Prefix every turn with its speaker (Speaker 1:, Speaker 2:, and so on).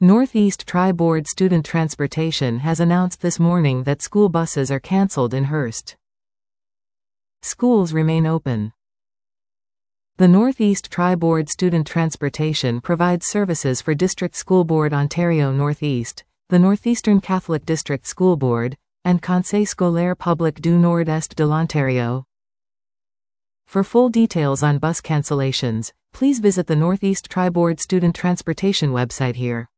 Speaker 1: Northeast Tri-Board Student Transportation has announced this morning that school buses are cancelled in Hearst. Schools remain open. The Northeast Tri-Board Student Transportation provides services for District School Board Ontario Northeast, the Northeastern Catholic District School Board, and Conseil scolaire public du Nord-Est de l'Ontario. For full details on bus cancellations, please visit the Northeast Tri-Board Student Transportation website here.